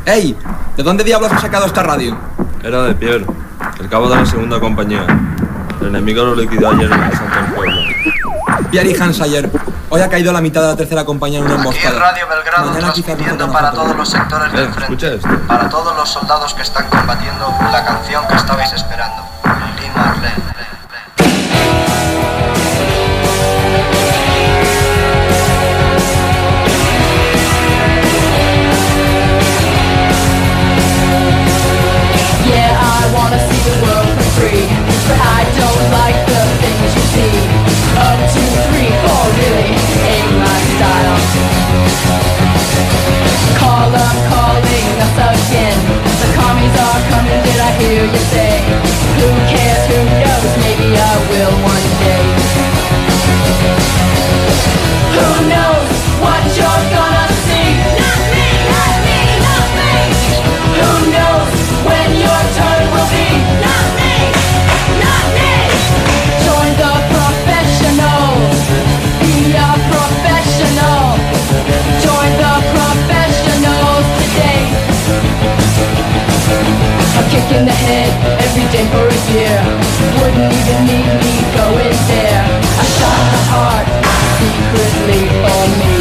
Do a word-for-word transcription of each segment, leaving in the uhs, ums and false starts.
¡Ey! ¿De dónde diablos has sacado esta radio? Era de Pierre, el cabo de la segunda compañía. El enemigo lo liquidó ayer en el asalto al pueblo. Pierre y Hans ayer. Hoy ha caído la mitad de la tercera compañía en una emboscada. Aquí en Radio Belgrado, Mañana transmitiendo para todos los sectores eh, del frente. Escucha esto. Para todos los soldados que están combatiendo, la canción que estabais esperando. Lili Marlene. But I don't like the things you see. Up, two, three, four, really ain't my style. Call up, calling us again. The commies are coming, did I hear you say? Who cares, who knows, maybe I will one day. Who knows what you're gonna see? Not me, not me, not me. Who knows when your turn will be? Not me. Not me! Join the professionals. Be a professional. Join the professionals today. A kick in the head every day for a year. Wouldn't even need me going there. A shot in the heart secretly for me.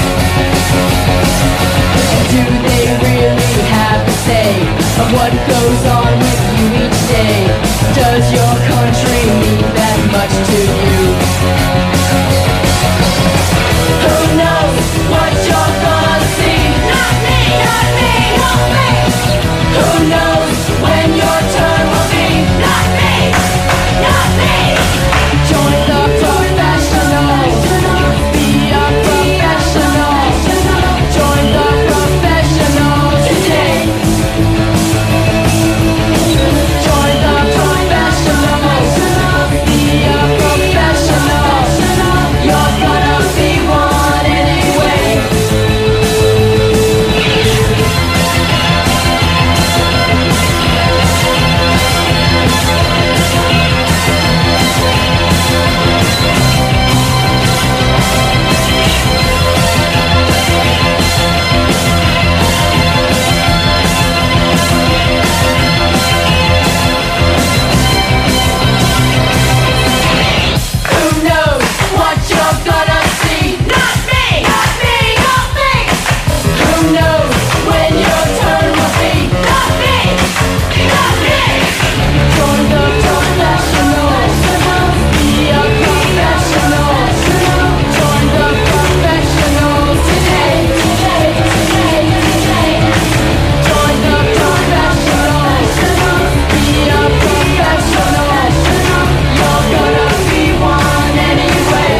Do they really have a say of what goes on with you each day? Does your country mean that much to you? Who knows what you're gonna see? Not me, not me, not me. Who knows when your turn will be? Not me, not me. Join the professionals. Be a professional. Join the professionals today. Join the professionals. Be a professional. You're gonna be one anyway. Who knows what you're gonna see? Not me, not me, not me. Who knows when your turn will be? Not me, not me. Join the professionals. Be a professional. Join the professionals today, today, today, today. Join the professionals. Be a professional. You're gonna be one anyway.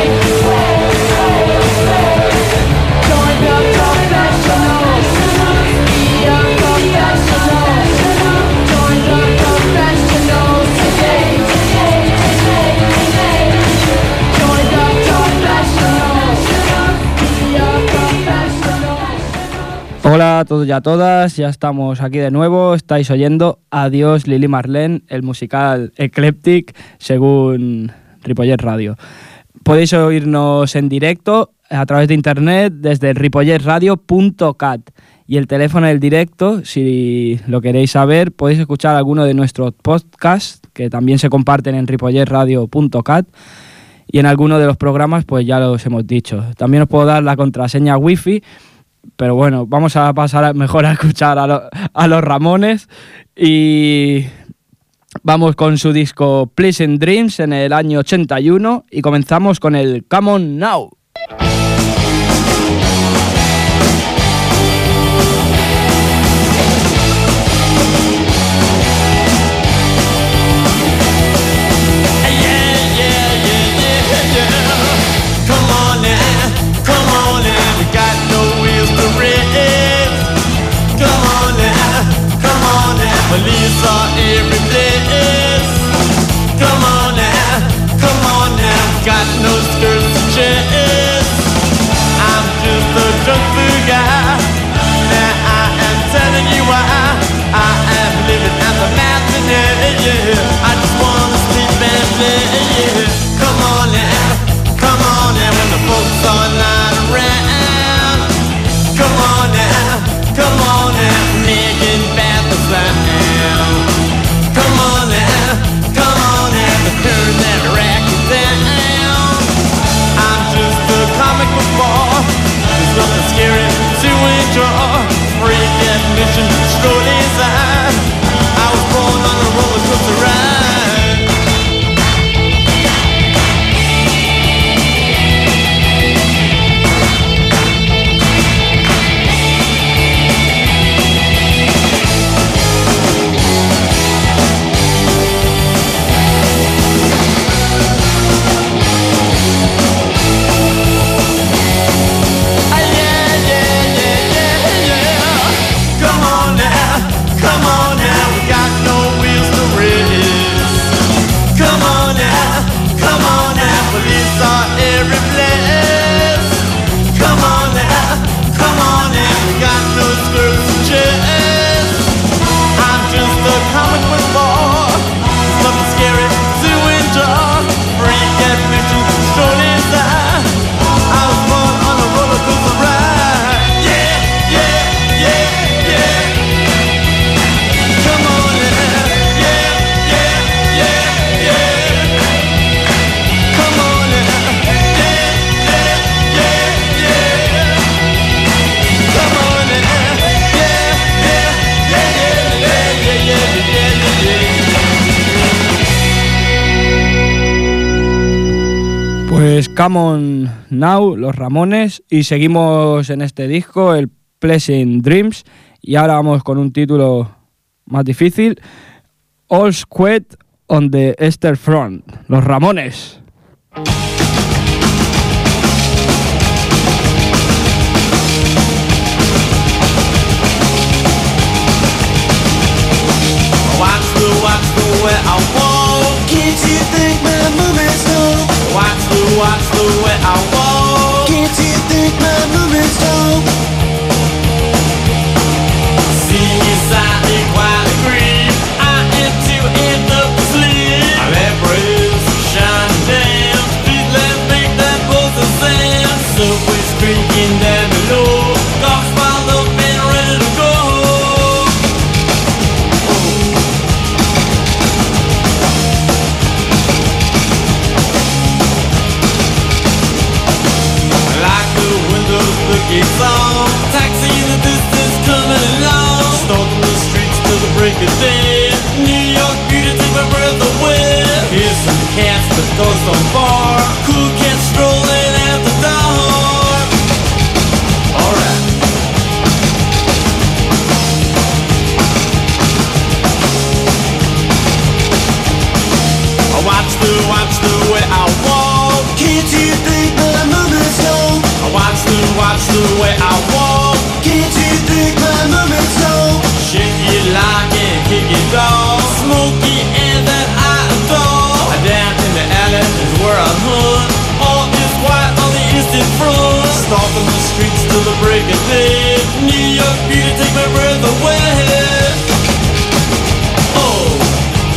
Join the professionals. Be a professional. Join the professionals today, today, today, today. Join the professionals. Be a professional. Hola a todos y a todas, ya estamos aquí de nuevo, estáis oyendo Adiós Lili Marlene, el musical Eclectic, según Ripollet Radio. Podéis oírnos en directo a través de internet desde ripollet radio punto cat y el teléfono del directo, si lo queréis saber, podéis escuchar alguno de nuestros podcasts que también se comparten en ripollet radio punto cat y en alguno de los programas pues ya los hemos dicho. También os puedo dar la contraseña wifi. Pero bueno, vamos a pasar mejor a escuchar a, lo, a los Ramones y vamos con su disco Pleasant Dreams en el año ochenta y uno y comenzamos con el Come On Now. Police are every place. Come on now, come on now. Got no skirts to chase. I'm just a drunk fool guy. Now I am telling you why. I am living at the mountain, yeah, yeah. I just wanna sleep and play, yeah. Come on now, come on now. When the folks are not around. Come on now, come on now. Me to endure. Freak admission, slow design. I was born on a roller coaster ride. Pues Come On Now, Los Ramones, y seguimos en este disco, el Pleasant Dreams, y ahora vamos con un título más difícil, All Quiet on the Eastern Front, Los Ramones. Watch the, watch the way I walk. Can't you think my movement's dope? Watch the, watch the way I walk. Can't you think my movement's dope? See you silently while I grieve. I am too in the sleep. I let rays shine down. Street lamps make that both the sound. Subway's creaking down below. Cars piled up and ready to go. It's on, taxi in the distance coming along. Stalking the streets till the break of day. New York beauty take my breath away. Here's some cats that goes on bar. Cool cats strolling out the door. Alright. I watch the, watch the way I walk. Can't you think my movement's dope? I watch the, watch the way I walk. Can't you think my movement's dope? Shake it like and kick it off. Smoky air that I adore. Down in the alley is where I hunt. All is white on the eastern front. Stalking the streets till the break of day. New York beauty take my breath away. Oh.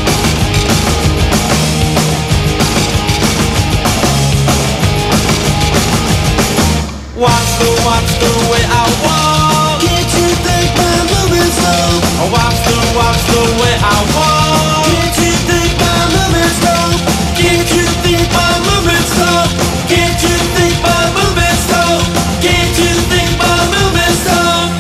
Watch the, watch the way I walk. Can't you think my movement's dope? Watch the, watch the way I walk. Can't you think my movement's dope? Can't you think my movement's dope? Can't you think my movement's dope? Can't you think my movement's dope?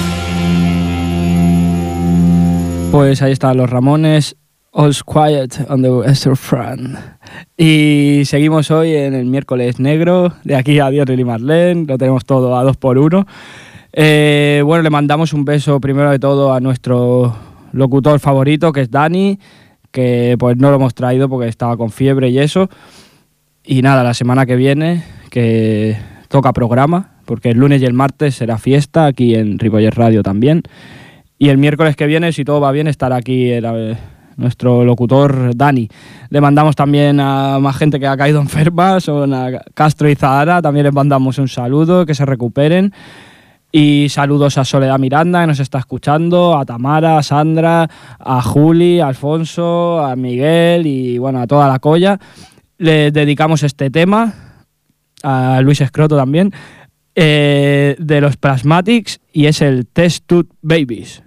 Pues ahí están Los Ramones, All's Quiet on the Western Front. Y seguimos hoy en el miércoles negro, de aquí a Adiós Lili Marlene, lo tenemos todo a dos por uno. Eh, bueno, le mandamos un beso primero de todo a nuestro locutor favorito, que es Dani, que pues no lo hemos traído porque estaba con fiebre y eso. Y nada, la semana que viene, que toca programa, porque el lunes y el martes será fiesta aquí en Ripollet Radio también. Y el miércoles que viene, si todo va bien, estará aquí el, nuestro locutor Dani. Le mandamos también a más gente que ha caído enferma, son a Castro y Zahara, también les mandamos un saludo, que se recuperen. Y saludos a Soledad Miranda, que nos está escuchando, a Tamara, a Sandra, a Juli, a Alfonso, a Miguel y bueno, a toda la colla. Les dedicamos este tema, a Luis Escroto también, eh, de los Plasmatics, y es el Test Tube Babies.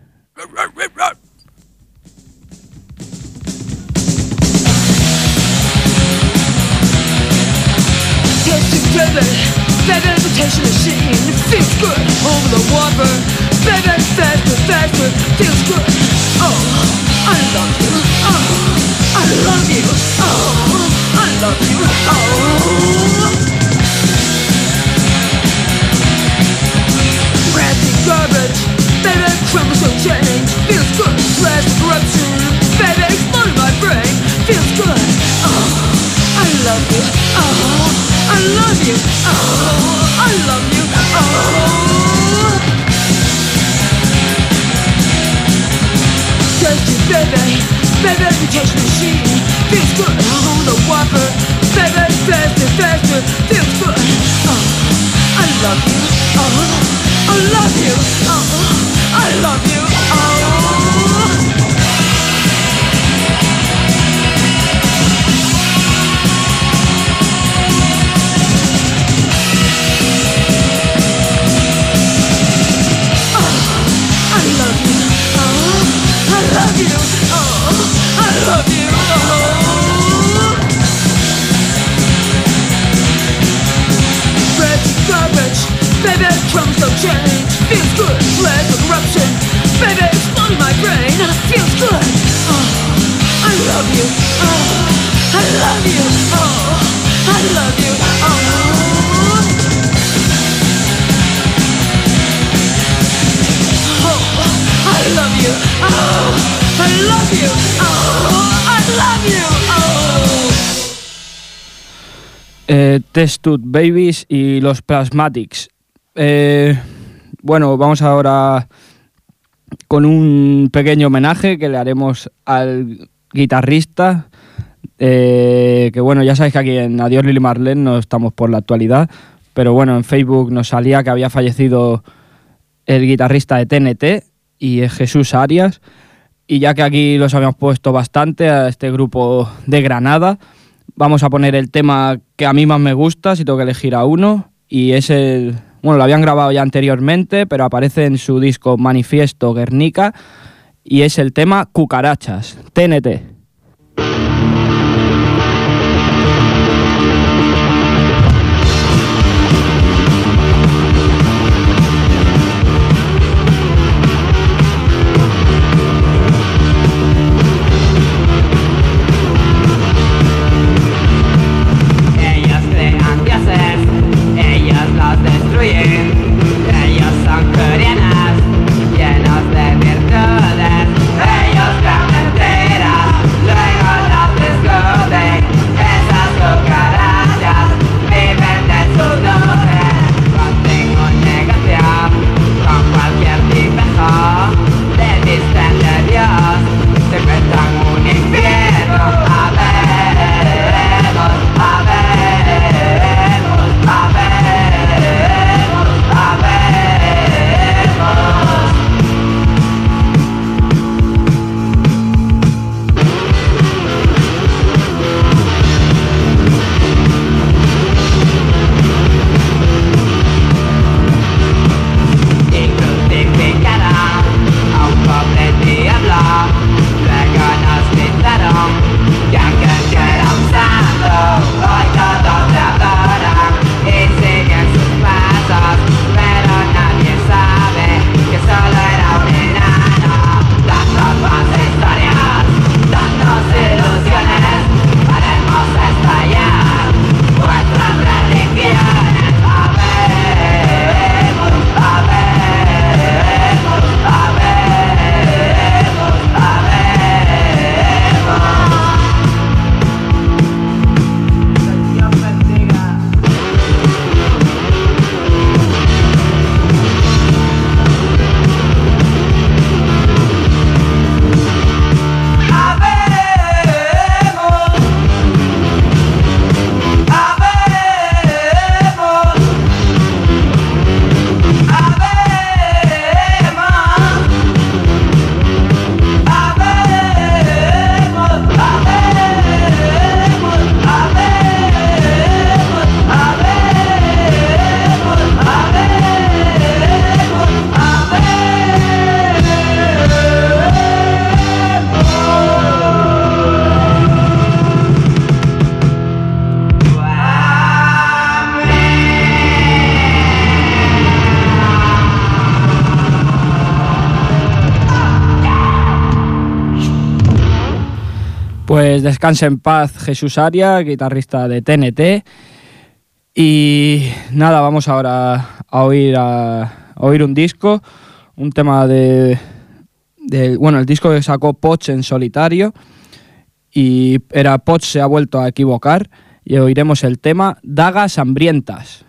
Get together. baby, invitation machine. It feels good over the water. Baby, faster, faster, feels good. Oh, I love you. Oh, I love you. Oh, I love you. Oh. Rancid garbage, baby, chromosome change. Feels good. Less corruption, baby, exploding my brain. Feels good. Oh, I love you. Oh, I love you. Oh, I love you. Oh. Thirsty baby, baby, reputation machine. Feels good. Oh, the whopper, baby, faster, faster. Feels good. Oh, I love you. Oh, I love you. Oh, I love you. Oh. Chromosome change, feels good. Less of corruption, baby, exploding my brain. Feels good. Oh, I love you. Oh, I love you. Oh, I love you. Oh, oh, I love you. Oh, I love you. Oh, I love you. Oh. Eh, Test Tube Babies y los Plasmatics. Eh, bueno, vamos ahora con un pequeño homenaje que le haremos al guitarrista, eh, que bueno, ya sabéis que aquí en Adiós Lili Marlene no estamos por la actualidad, pero bueno, en Facebook nos salía que había fallecido el guitarrista de T N T y es Jesús Arias, y ya que aquí los habíamos puesto bastante a este grupo de Granada, vamos a poner el tema que a mí más me gusta, si tengo que elegir a uno, y es el... Bueno, lo habían grabado ya anteriormente, pero aparece en su disco Manifiesto Guernica y es el tema Cucarachas, T N T. Ellos son coreanas, llenos de virtudes. Ellos crean mentiras. Pues descanse en paz Jesús Aria, guitarrista de T N T. Y nada, vamos ahora a oír, a, a oír un disco, un tema de, de... Bueno, el disco que sacó Poch en solitario, y era Poch se ha vuelto a equivocar, y oiremos el tema Dagas Hambrientas.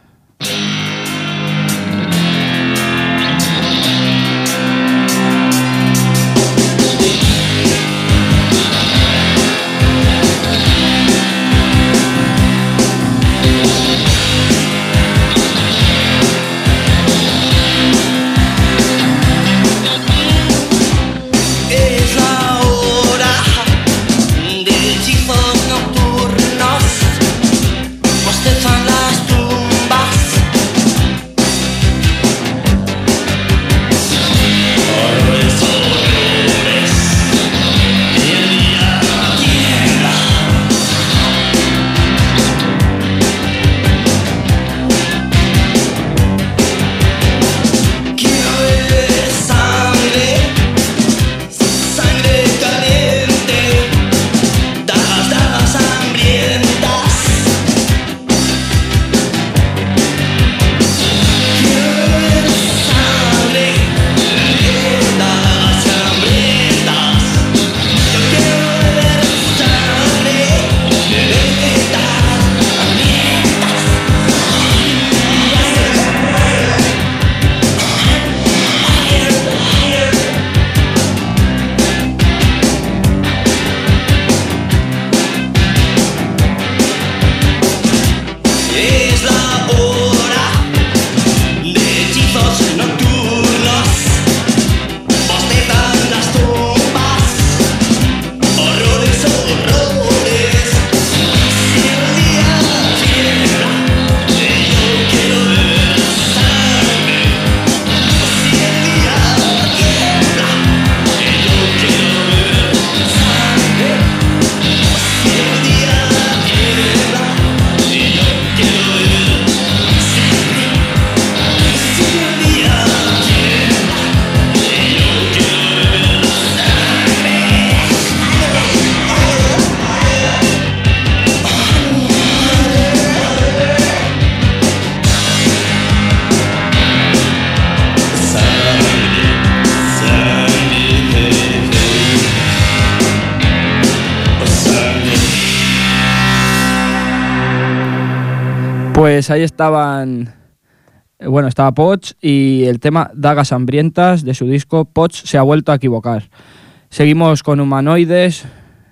Pues ahí estaban, bueno, estaba Poch y el tema Dagas Hambrientas de su disco Poch se ha vuelto a equivocar. Seguimos con Humanoides,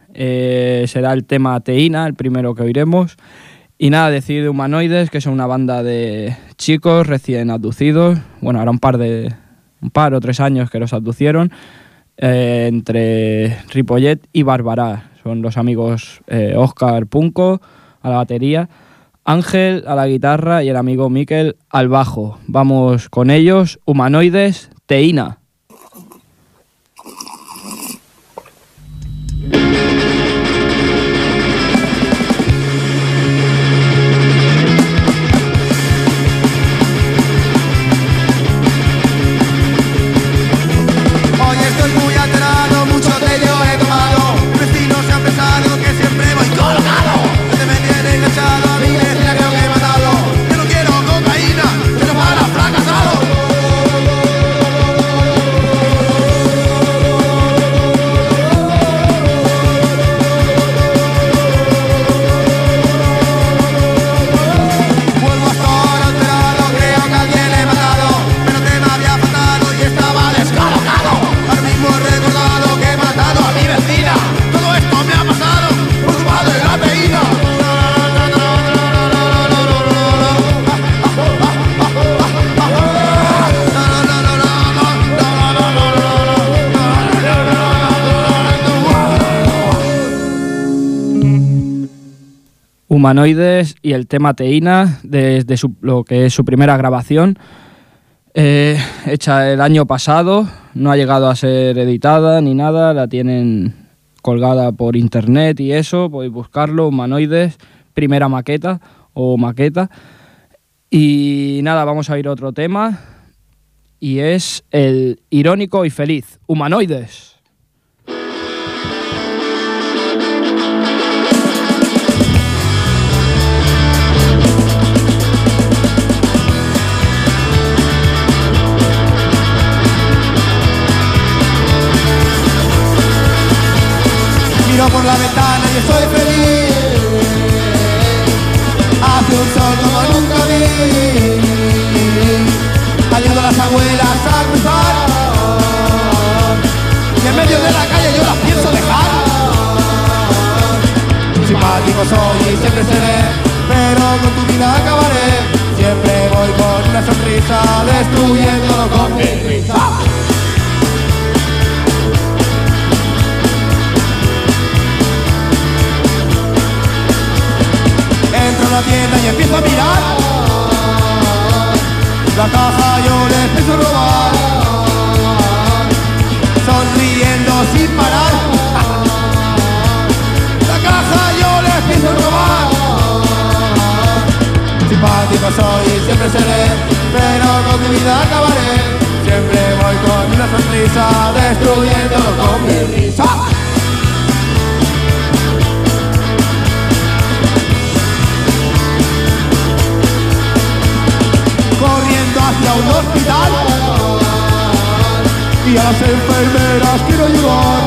eh, será el tema Teína, el primero que oiremos. Y nada, decir de Humanoides, que son una banda de chicos recién abducidos, bueno, ahora un par de, un par o tres años que los abducieron, eh, entre Ripollet y Barbará. Son los amigos eh, Óscar Punco a la batería, Ángel a la guitarra y el amigo Miquel al bajo. Vamos con ellos, Humanoides, Teína. Hoy estoy muy alterado, mucho de ello he tomado. Mis vecinos se han pensado que siempre voy colocado. Se me tiene enganchado, a mi bestia creo que he matado. Yo no quiero cocaína, pero para fracasado. Vuelvo a estar alterado, creo que a alguien he matado. Pero que me había faltado y estaba descolocado. Ahora mismo he recordado que he matado a mi vecina. Todo esto me ha pasado por culpa de la teína. Humanoides y el tema Teína, desde su, lo que es su primera grabación, eh, hecha el año pasado, no ha llegado a ser editada ni nada, la tienen colgada por internet y eso, podéis buscarlo, Humanoides, primera maqueta o maqueta. Y nada, vamos a ir a otro tema, y es el irónico y feliz, Humanoides. la ventana y estoy feliz. Hace un sol como nunca vi. Ayudo a las abuelas a cruzar. Y en medio de la calle yo las pienso dejar. Simpático soy y siempre seré, pero con tu vida acabaré. Siempre voy con una sonrisa, destruyéndolo con mi risa. Entro a la tienda y empiezo a mirar. La caja yo les empiezo a robar, sonriendo sin parar. La caja yo les empiezo a robar. Simpático soy y siempre seré, pero con mi vida acabaré. Siempre voy con una sonrisa, destruyéndolo con mi risa. Corriendo hacia un hospital y a las enfermeras quiero ayudar.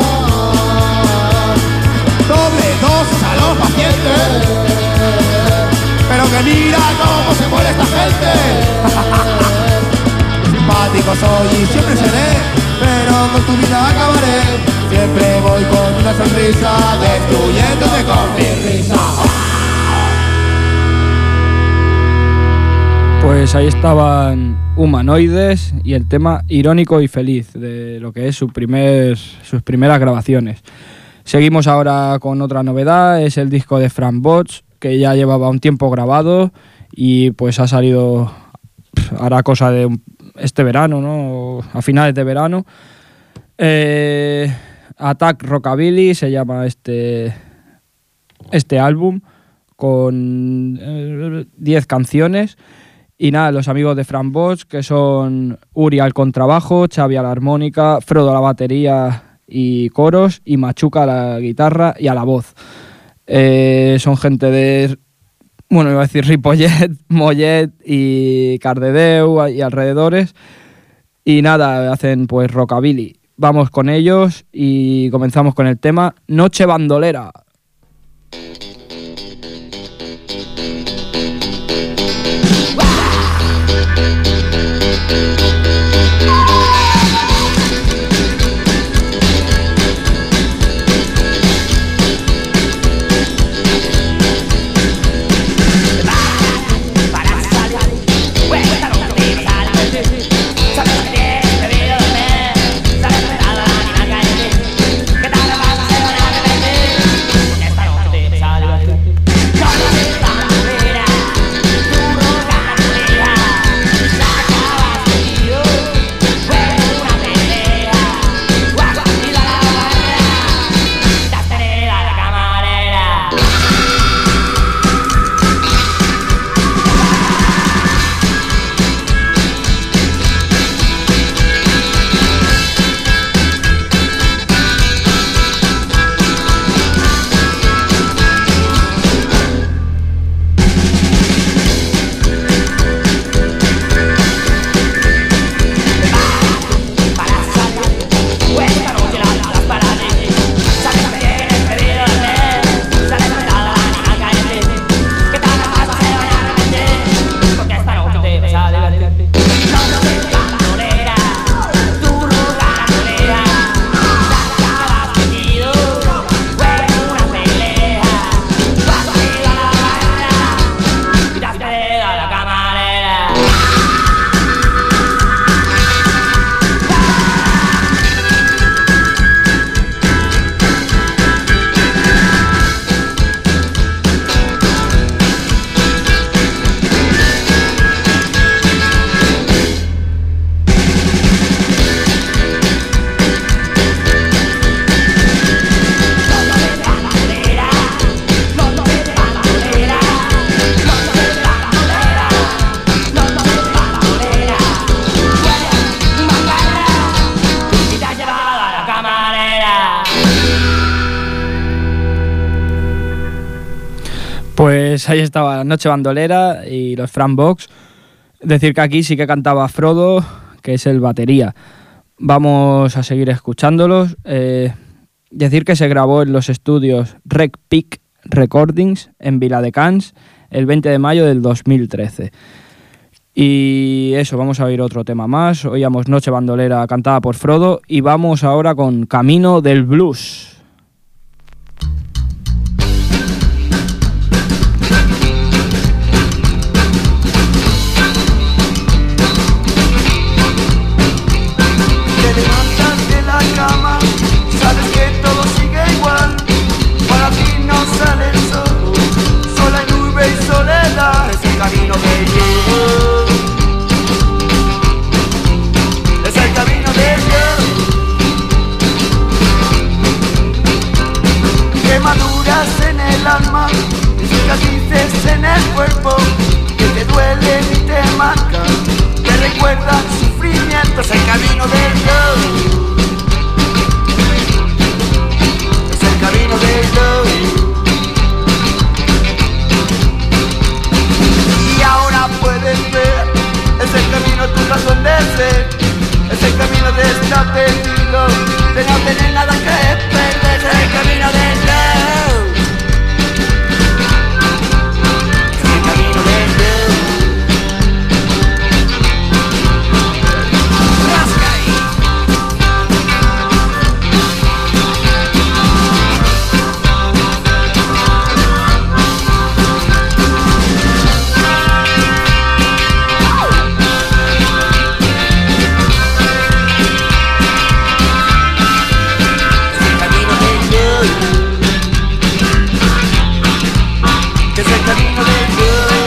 Doble dosis a los pacientes, pero que mira cómo se muere esta gente. Simpático soy y siempre seré, pero con tu vida acabaré. Siempre voy con una sonrisa, destruyéndote con mi risa. Pues ahí estaban Humanoides y el tema Irónico y Feliz, de lo que es su primer, sus primeras grabaciones. Seguimos ahora con otra novedad, es el disco de Frank Bosch, que ya llevaba un tiempo grabado y pues ha salido, hará cosa de un, este verano, ¿no? A finales de verano. Eh, Attack Rockabilly se llama este, este álbum, con diez eh, canciones. Y nada, los amigos de Frank Bosch, que son Uri al contrabajo, Xavi a la armónica, Frodo a la batería y coros, y Machuca a la guitarra y a la voz. Eh, son gente de, bueno, iba a decir Ripollet, Mollet y Cardedeu y alrededores. Y nada, hacen pues rockabilly. Vamos con ellos y comenzamos con el tema Noche Bandolera. Pues ahí estaba Noche Bandolera y los Frank Bosch. Decir que aquí sí que cantaba Frodo, que es el batería. Vamos a seguir escuchándolos. Eh, Decir que se grabó en los estudios Rec Peak Recordings en Viladecans el veinte de mayo del dos mil trece. Y eso, vamos a oír otro tema más. Oíamos Noche Bandolera cantada por Frodo y vamos ahora con Camino del Blues. Te levantas de la cama, sabes que todo sigue igual. Para ti no sale el sol, sola y nube y soledad. Es el camino de Dios, es el camino de Dios. Quemaduras en el alma, cicatrices en el cuerpo, que te duelen y te marcan, te recuerdan sufrimiento. Es el camino de Dios, es el camino de Dios. Y ahora puedes ver, es el camino tu razón de ser, es el camino de estar perdido, de no tener nada que perder. Es el camino de Dios, es el camino de Dios. Rasca ahí. Es el camino de Dios.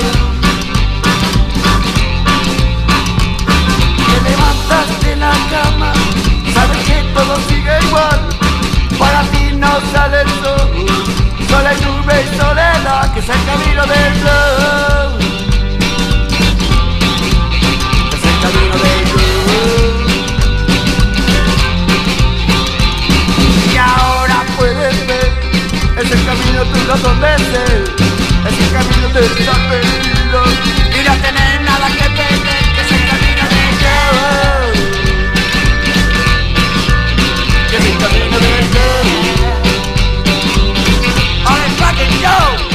Te levantas de la cama, sabes que todo sigue igual. Para ti no sale el sol, sola y nube y soledad. Que es el camino de Dios, es el camino de Dios. Y ahora puedes ver, es el camino tu razón de ser, es el camino de estar perdido y no tener nada que perder. Que es el camino de Dios, que es el camino de Dios. On the fucking go.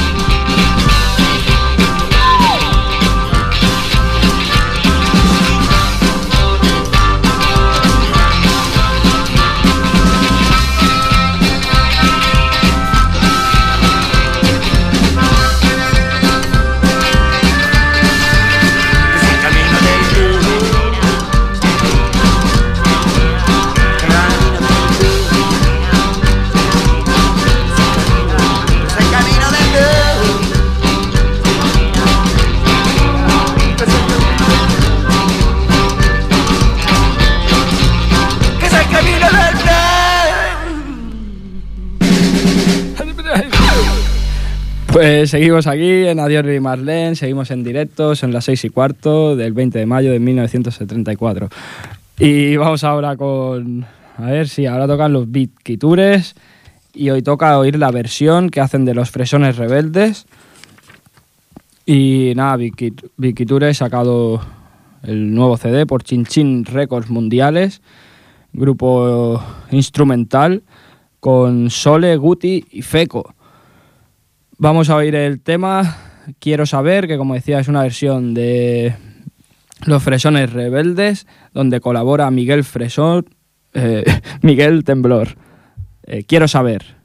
Pues seguimos aquí en Adiós Lili Marlene, seguimos en directo, son las seis y cuarto del veinte de mayo de mil novecientos setenta y cuatro. Y vamos ahora con... A ver, sí, ahora tocan los Bitquitures y hoy toca oír la versión que hacen de los Fresones Rebeldes. Y nada, Bitquiture ha sacado el nuevo C D por Chin Chin Records Mundiales, grupo instrumental con Sole, Guti y Feco. Vamos a oír el tema Quiero Saber, que como decía es una versión de Los Fresones Rebeldes, donde colabora Miguel Fresón, eh, Miguel Temblor. Eh, Quiero Saber.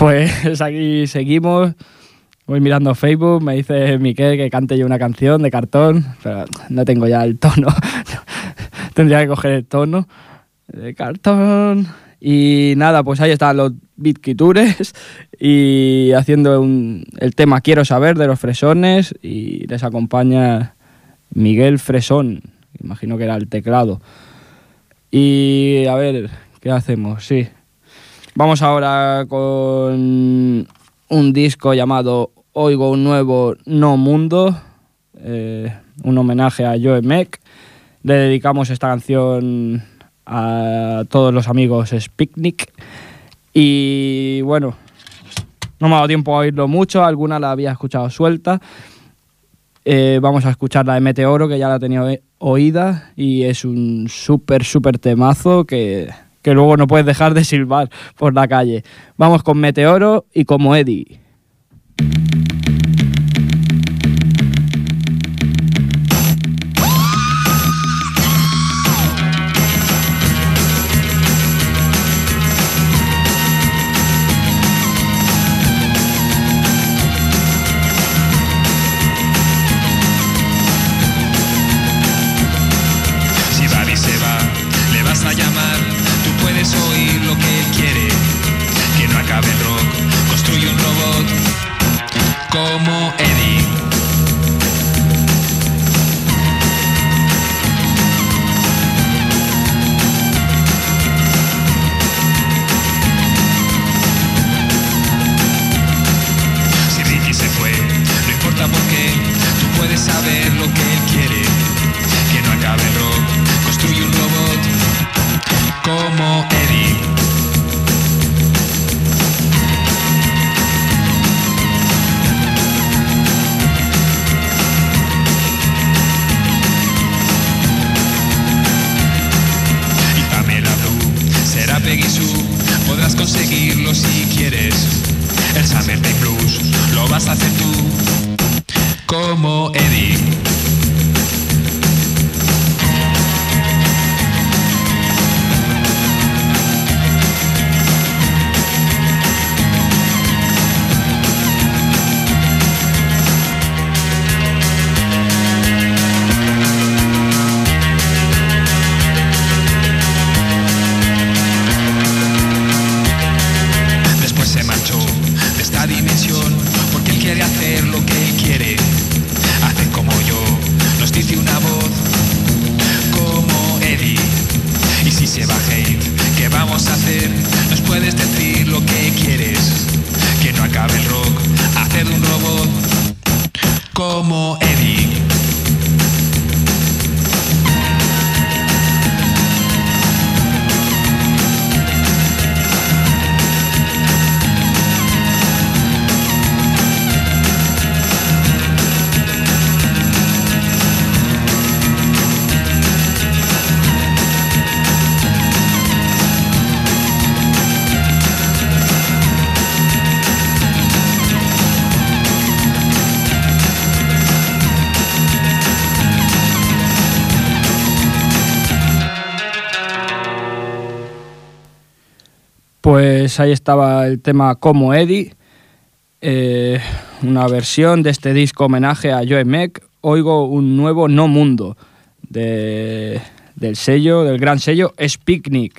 Pues aquí seguimos. Voy mirando Facebook, me dice Miquel que cante yo una canción de Cartón, pero no tengo ya el tono. Tendría que coger el tono de Cartón. Y nada, pues ahí están los Bitquitures y haciendo un, el tema Quiero Saber de los Fresones, y les acompaña Miguel Fresón, imagino que era el teclado. Y a ver, ¿qué hacemos? Sí. Vamos ahora con un disco llamado Oigo un Nuevo No Mundo, eh, un homenaje a Joe Meck. Le dedicamos esta canción a todos los amigos Spiknik. Y bueno, no me ha dado tiempo a oírlo mucho, alguna la había escuchado suelta. Eh, vamos a escuchar la de Meteoro, que ya la tenía oída, y es un súper, súper temazo que, que luego no puedes dejar de silbar por la calle. Vamos con Meteoro y Como Eddie. Pues ahí estaba el tema Como Eddie, eh, una versión de este disco homenaje a Joe Meck, Oigo un Nuevo No Mundo, de, del sello, del gran sello Spiknik.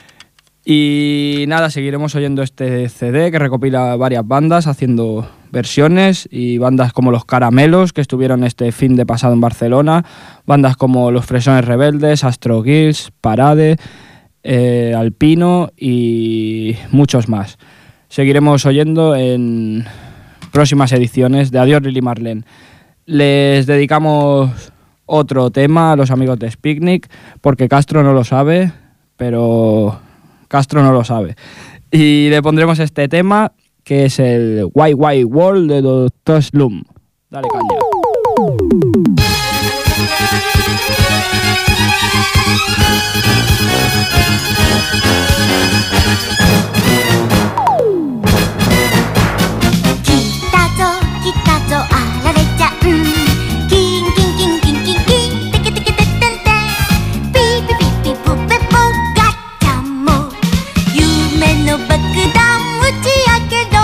Y nada, seguiremos oyendo este C D que recopila varias bandas haciendo versiones, y bandas como Los Caramelos, que estuvieron este fin de pasado en Barcelona, bandas como Los Fresones Rebeldes, Astro Girls, Parade, Eh, Alpino y muchos más. Seguiremos oyendo en próximas ediciones de Adiós Lili Marlene. Les dedicamos otro tema a los amigos de Spiknik, porque Castro no lo sabe, pero Castro no lo sabe. Y le pondremos este tema, que es el White White World de doctor Slum. Dale caña. Get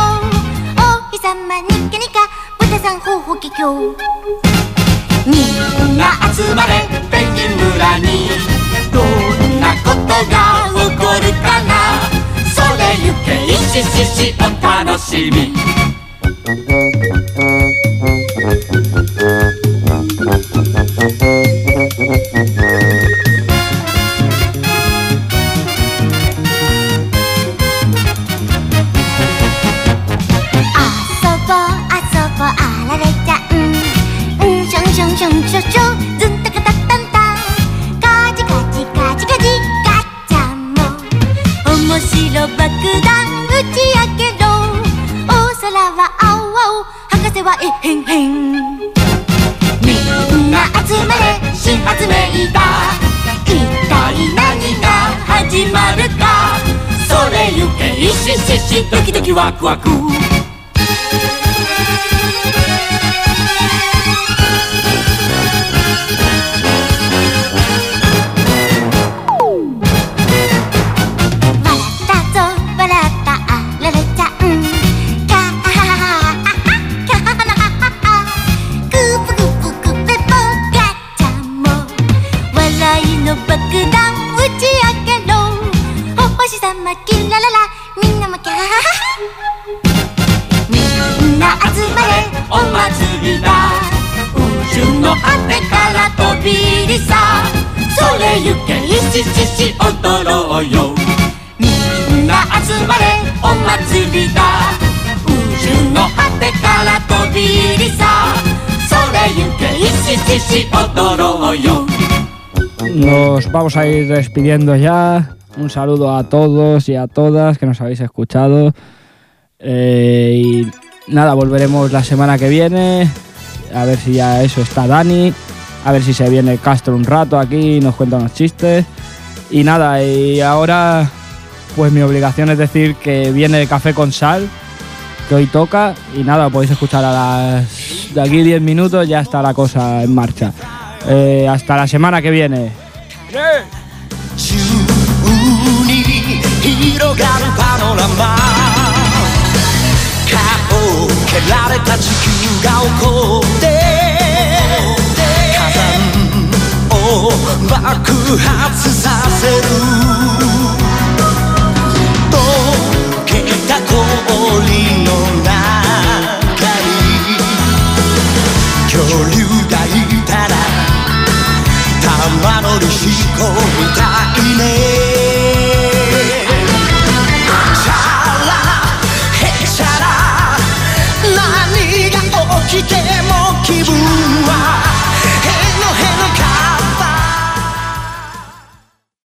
集めいだ一体何が始まるかそれゆけいしししドキドキワクワクキラララみんなもキャーみんな集まれお祭りだ宇宙の果てから飛び入りさそれゆけいししし踊ろうよみんな集まれお祭りだ宇宙の果てから飛び入りさそれゆけいししし踊ろうよ Nos vamos a ir despidiendo ya. Un saludo a todos y a todas que nos habéis escuchado. Eh, y nada, volveremos la semana que viene. A ver si ya eso está Dani. A ver si se viene Castro un rato aquí y nos cuenta unos chistes. Y nada, y ahora pues mi obligación es decir que viene el Café con Sal, que hoy toca. Y nada, podéis escuchar a las... De aquí diez minutos ya está la cosa en marcha. Eh, hasta la semana que viene. ¡Sí! 広がるパノラマ顔を蹴られた地球が起こって火山を爆発させる溶けた氷の中に恐竜がいたら玉乗りしこみたいね起きても気分